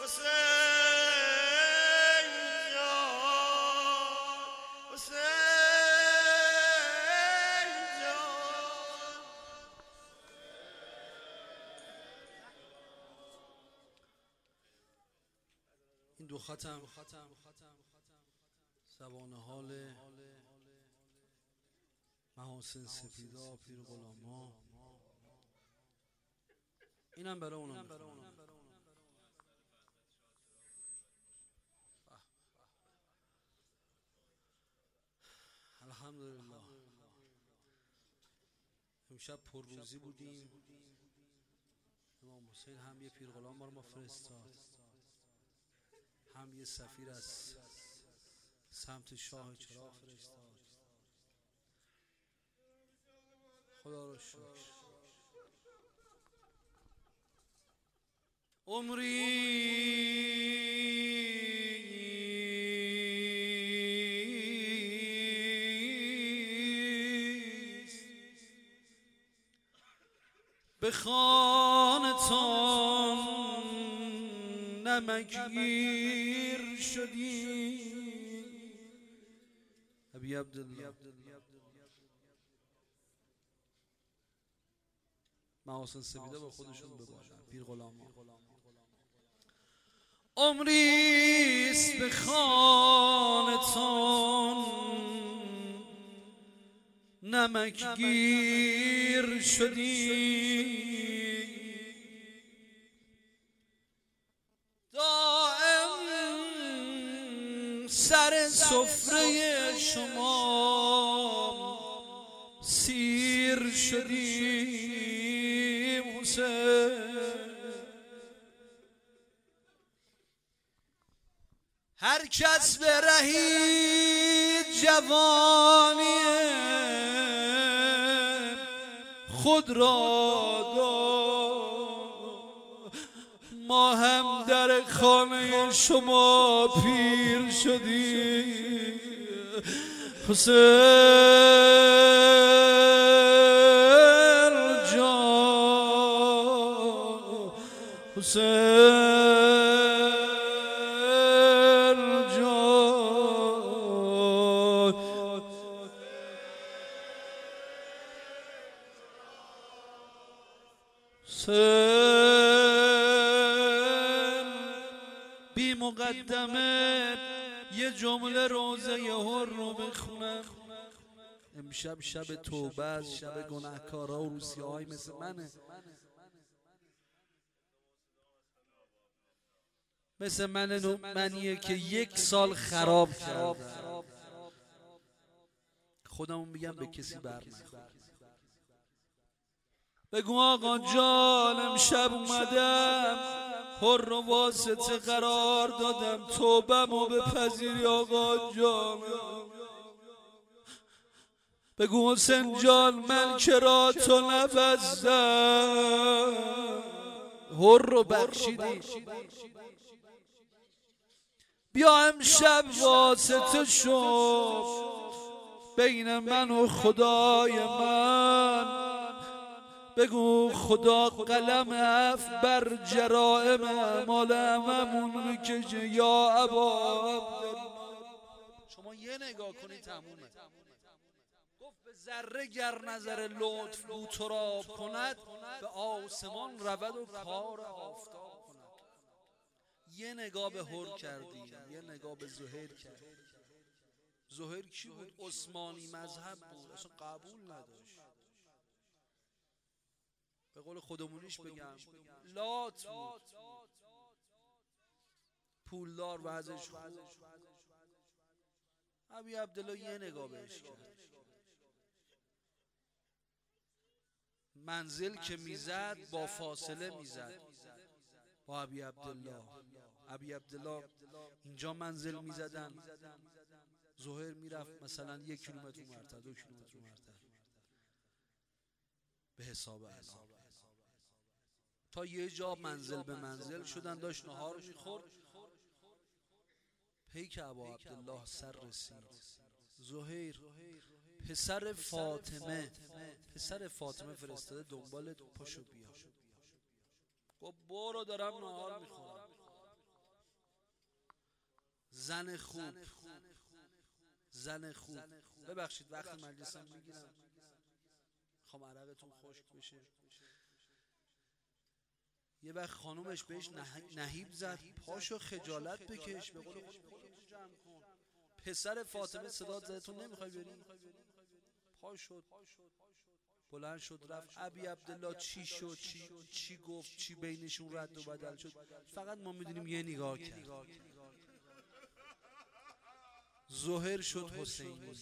این دو ختم زبان حال محاسن سپیدا پیر غلاما، اینم برای اونم الحمدلله. امشب پر روزی بودیم، امام حسین هم یه پیر غلام بار ما فرستاد، هم یه سفیر از سمت شاه چراغ فرستاد. خدا رو شکر. عمریست به خانتان نمکگیر شدی. ابی عبدالله محاسن سپیدا با خودشون بباشن پیر غلاما. عمریست به خانتان نمکگیر شدی، دائم سر سفره شما سیر شدی. هر کس به رهی جوانی خود را داد، ما هم در خانه شما پیر شدیم. حسین جان، حسین بی مقدمه یه جمله روزه هر رو بخونم. امشب شب توبه است، شب گناهکارا و روسیه‌های مثل منه، مثل منیه که یک سال خراب کردم. خودمون میگم به کسی بر نخور. بگو آقا جان امشب اومدم حر و واسطه قرار دادم، توبه‌مو بپذیری آقا جان. بگو حسین جان من چرا تو نبستم، حر رو بخشیدی. بیا امشب واسطه شو بین من و خدای من. بگو خدا قلم عفو بر جرائم اعمال هممون بکشه یا ابا. شما یه نگاه کنی تمومه. گفت به ذره گر نظر لطف بو تراب کند، به آسمان رود و کار آفتاب کند. یه نگاه به هر کردی، یه نگاه به زهیر کردی. زهیر کی بود؟ عثمانی مذهب بود، اصلا قبول نداشت. به قول خودمونیش بگم لات بود، پولدار وضعش خوب. ابی عبدالله یه نگاه بهش کرد، منزل که میزد با فاصله میزد با ابی عبدالله. ابی عبدالله اینجا منزل میزدن، زهیر میرفت مثلا 1 کیلومتر اونورتر 2 کیلومتر اونورتر به حساب الان، تا یه جا منزل به منزل شدن. داشت نهار میخورد، پیک ابا عبدالله سر رسید. زهیر پسر فاطمه فرستاده دنبال پاشو بیا. گفت برو دارم نهار میخورم. زن خوب، زن خوب. ببخشید وقت مجلسم میگیرم، خوام عرقتون خشک بشه. یه وقت خانومش بهش نهیب زد، پاشو خجالت بکش، به قول خودت جمع کن. پسر فاطمه صدا زد تو نمیخوای بری؟ پا شد، بلند شد رفت. ابی عبدالله چی شد، چی گفت، چی بینشون رد و بدل شد، فقط ما میدونیم یه نگاه کرد. ظهر شد حسینی.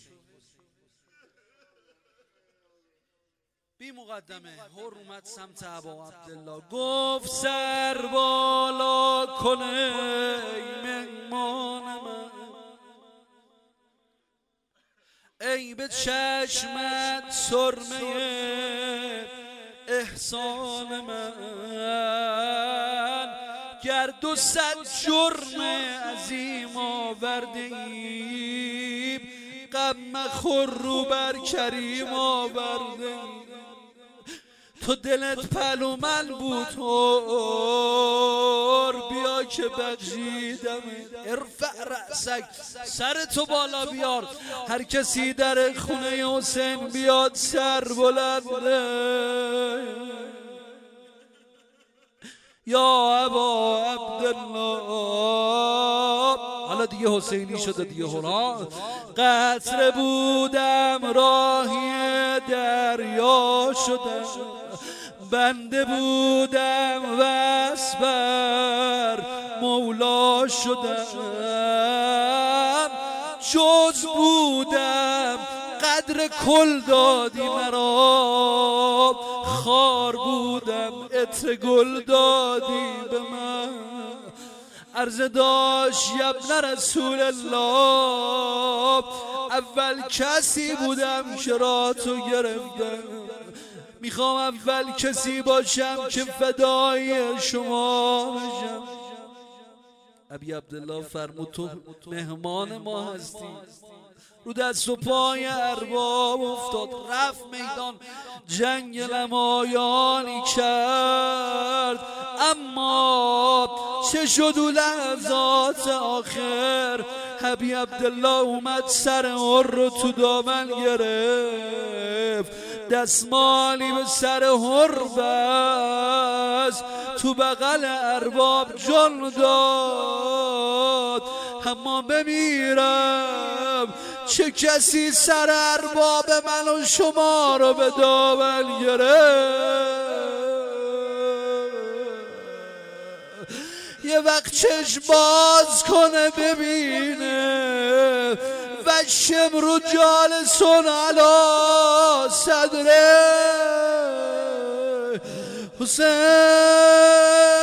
بی مقدمه هر اومد سمت ابا عبدالله، گفت سر بالا کنه ای مهمان من، ای به چشمت سرمه احسان من، گر 200 جرم عظیم آوردیم، غم مخور رو بر کریم آوردیم. تو دلت پلومن بود بیا که بخشیدم. ارفع رأسک، سر تو بالا بیار. هر کسی در خونه حسین بیاد سر بلنده. یا ابا عبدالله، حالا دیگه حسینی شده دیگه. هرا قطره بودم راهی دریا شدم، بنده بودم وصل بر مولا شدم، جز بودم قدر کل دادی مرا، خار بودم عطر گل دادی به من. عرض داشت یبن رسول الله، اول کسی بودم که را تو گرفتم، میخوام اول کسی باشم که فدای شما بشم. ابی عبدالله فرمود تو مهمان ما هستی. رو دست و پای ارباب افتاد، رفت میدان، جنگ نمایانی کرد. اما چه شد و لحظات آخر، ابی عبدالله اومد سر هر رو تو دامن گرفت، دستمالی به سر هر بست، تو بغل ارباب جان داد. اما بمیرم چه کسی سر ارباب من و شما رو به دامن گرفت. یه وقت چشم باز کنه ببینه و شمرو جالسون علا صدره حسین.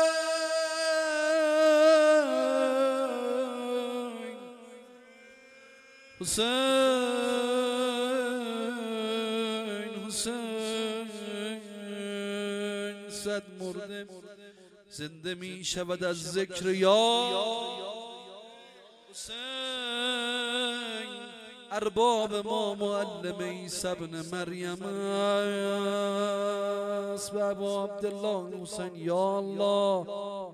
حسین صد مرده زنده می شود از ذکر یا حسین. ارباب ما معلم عیسی ابن مریم است، و ابا عبدالله حسین. یا الله.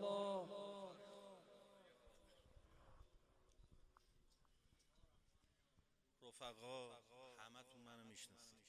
رفقا همتون منو میشناسید.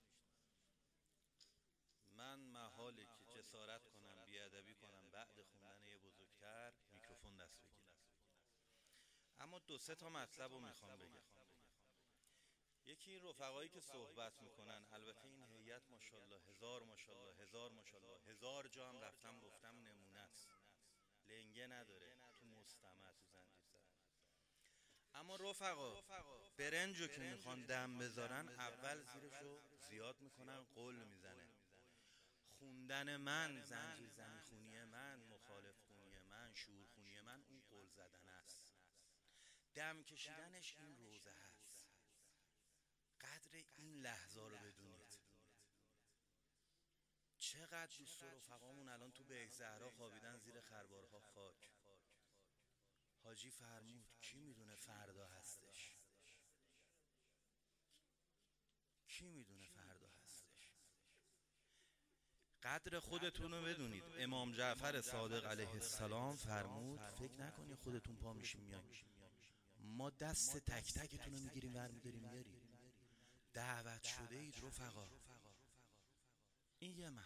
من محاله که جسارت کنم بیادبی کنم بعد خوندن یه بزرگتر میکروفون دست بگیرم، اما 2-3 تا مطلب رو میخوام بگم. یکی این رفقایی که صحبت میکنن، البته این هیئت ماشاءالله هزار ماشاءالله هزار ماشاءالله، 1000 جا هم رفتم گفتم نمونه است، لنگه نداره تو مستمع تو زنجیر زد. اما رفقا برنجو که میخوان دم بذارن اول زیرشو زیاد میکنن، قول میزنه. خوندن من، زنجیر زنی خونی من، مخالف خونی من، شور خونی من، اون قول زدن است. دم کشیدنش این روزه هست. قدر این لحظه رو بدونید. چقدر دوست و رفقامون الان تو بیت زهرا خوابیدن زیر خربارها خاک. حاجی فرمود کی میدونه فردا هستش؟ کی میدونه فردا هستش؟ قدر خودتون رو بدونید. امام جعفر صادق علیه السلام فرمود فکر نکنید خودتون پا میشیم میاییم، ما دست تک تکتون رو میگیریم برمیداریم میاریم. دعوت شده اید رفقا. این یه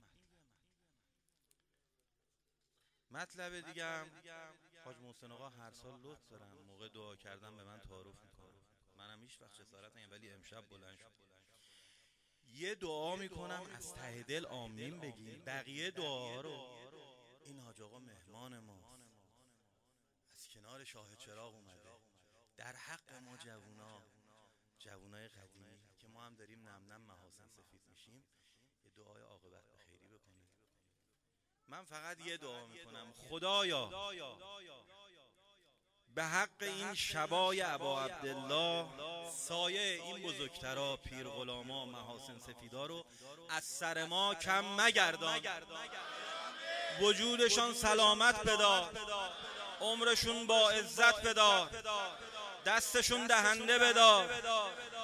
مطلب دیگه هم حاج محسن آقا هر سال لطف دارن موقع دعا کردن به من تعارف میکنن، منم هیچ وقت جسارت نمیکنم، ولی امشب بلند شد یه دعا میکنم از ته دل آمین بگین. بقیه دعا رو این حاج آقا مهمان ما از کنار شاه چراغ اومده در حق ما جوونای قدیمی که ما هم داریم نم نم محاسن سفید میشیم یه دعای عاقبت به خیری بکنیم. من فقط یه دعا میکنم، خدایا به حق این شبای ابا عبدالله سایه این بزرگترا پیر غلاما محاسن سفیدا رو از سر ما کم مگردان، وجودشان سلامت بدار، عمرشون با عزت بدار، دستشون دهنده بدار،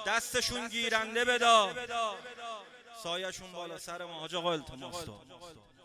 دستشون گیرنده بدار، سایه‌شون بالا سر ما. حاج آقا التماس دار.